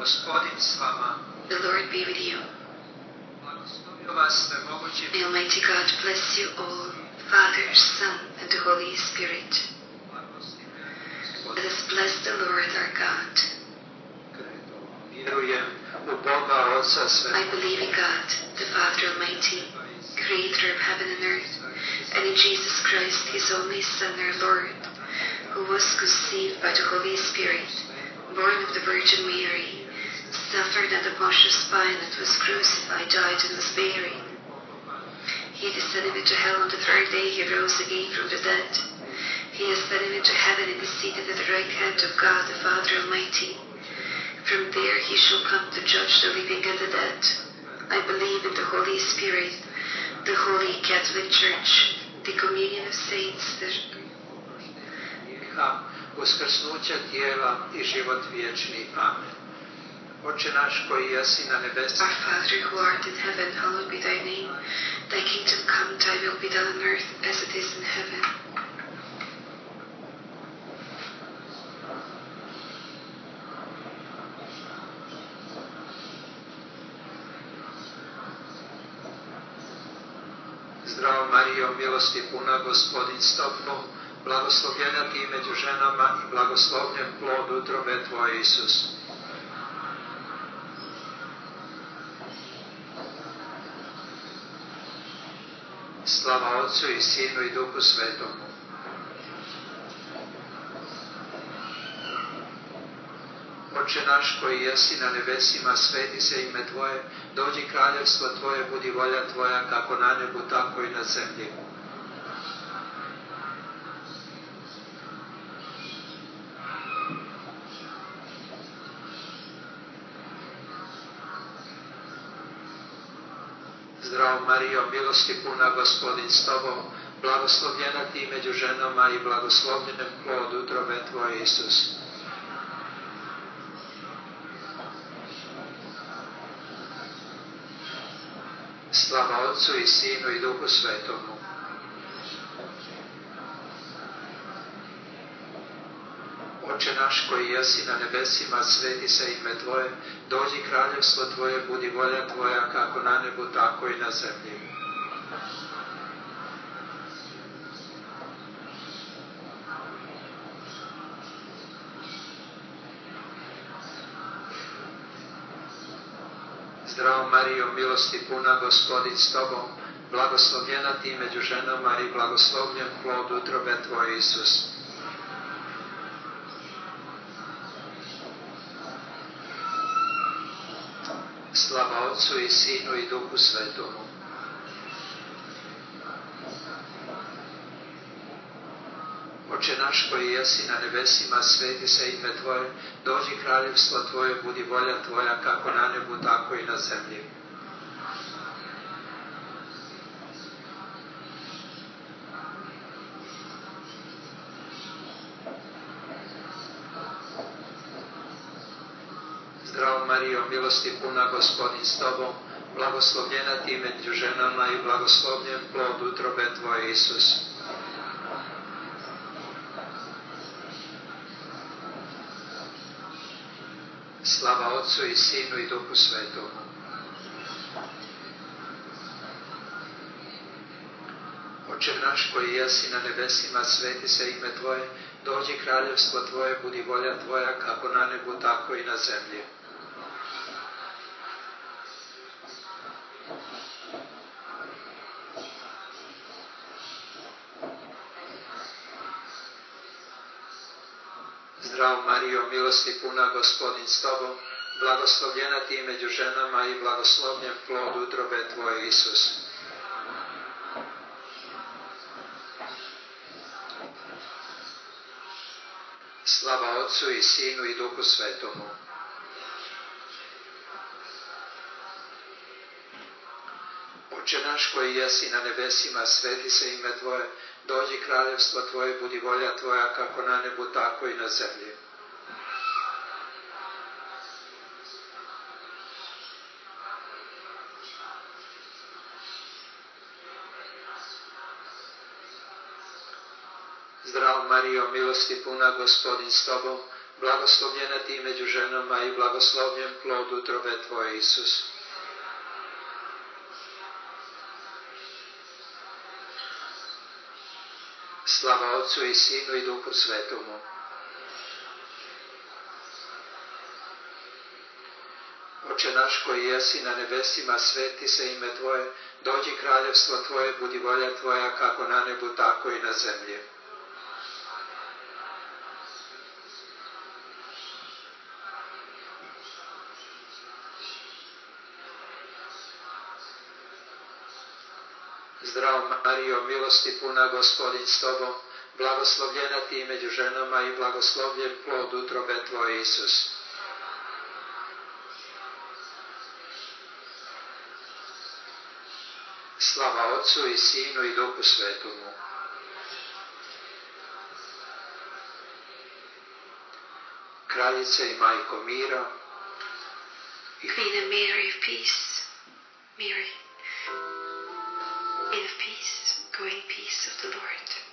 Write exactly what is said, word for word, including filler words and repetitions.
Gospodin s vama. The Lord be with you. Blagoslovio vas svemogući May Almighty God bless you all, Father, Son, and the Holy Spirit. Let us bless the Lord our God. Vjerujem u Boga Oca I Svetog, believe in God, the Father Almighty, Creator of heaven and earth, and in Jesus Christ, His only Son, our Lord, who was conceived by the Holy Spirit, born of the Virgin Mary, suffered under Pontius Pilate, was crucified, died, and was buried. He descended into hell. On the third day he rose again from the dead. He ascended into heaven and is seated at the right hand of God, the Father Almighty. From there he shall come to judge the living and the dead. I believe in the Holy Spirit, the Holy Catholic Church, the communion of saints, the grijeha, uskrsnuća tijela i život vječni. Amen. Oče naš koji jesi na nebesima, Our Father who art in heaven, hallowed be thy name. Thy kingdom come, thy will be done on earth as it is in heaven. Zdravo Marijo, milosti puna, Gospodin s tobom, blagoslovljena ti među ženama i blagoslovljen plod utrobe tvoje, Isus. Slava Otcu i Sinu i Duhu Svetomu. Oče naš koji jesi na nebesima, sveti se ime Tvoje, dođi kraljevstvo Tvoje, budi volja Tvoja, kako na nebu, tako i na zemlji. Zdravo Marijo, milosti puna, Gospodin s tobom, blagoslovljena ti među ženama i blagoslovljen plod utrobe tvoje, Isus. Slava Otcu i Sinu i Duhu Svetomu. Oče naš koji jesi na nebesima, sveti se ime Tvoje, dođi kraljevstvo Tvoje, budi volja Tvoja, kako na nebu, tako i na zemlji. Zdravo Marijo, milosti puna, Gospodin s tobom, blagoslovljena ti među ženama i blagoslovljen plod utrobe Tvoje, Isus. Slava Otcu i Sinu i Duhu Svetomu. Oče naš koji jesi na nebesima, sveti se ime Tvoje, dođi kraljevstvo Tvoje, budi volja Tvoja, kako na nebu, tako i na zemlji. Zdravo Marijo, milosti puna, Gospodin s tobom, blagoslovljena ti među ženama i blagoslovljen plod utrobe Tvoje, Isus. Slava Otcu i Sinu i Duhu Svetomu. Oče naš koji jesi na nebesima, sveti se ime Tvoje, dođi kraljevstvo Tvoje, budi volja Tvoja, kako na nebu, tako i na zemlji. Zdravo Marijo, milosti puna, Gospodin s tobom, blagoslovljena ti među ženama i blagoslovljen plod utrobe Tvoje, Isus. Slava Otcu i Sinu i Duhu Svetomu. Oče naš koji jesi na nebesima, sveti se ime Tvoje, dođi kraljevstvo Tvoje, budi volja Tvoja, kako na nebu, tako i na zemlji. Zdravo Marijo, milosti puna, Gospodin s tobom, Blagoslovljena ti među ženama i blagoslovljen plod utrobe tvoje, Isus. Slava Otcu i Sinu i Duhu Svetomu. Oče naš koji jesi na nebesima, sveti se ime Tvoje, dođi kraljevstvo Tvoje, budi volja Tvoja kako na nebu, tako i na zemlji. Zdravo Marijo, milosti puna, Gospodin s Tobom, blagoslovljena ti među ženama i blagoslovljen plod utrobe Tvoje, Isus. Slava Otcu i Sinu i Duhu Svetomu. Kraljice i Majko mira, Queen and Mary of peace, Mary, Queen of peace, go in peace of the Lord.